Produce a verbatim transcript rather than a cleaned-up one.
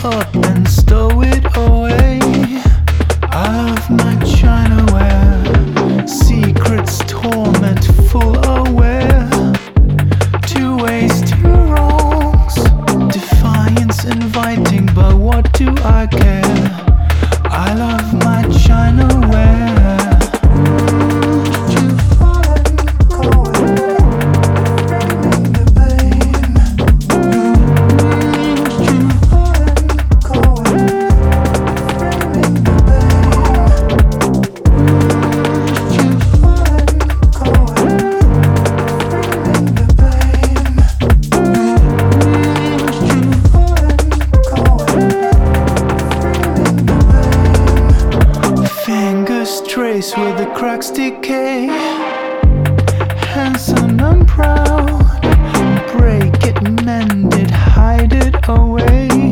up and stow it away. I love my Chinaware, secrets, torment, full aware. Two ways, two wrongs, defiance inviting, but what do I care? I love my Chinaware. Trace where the cracks decay, handsome and proud, break it, mend it, hide it away.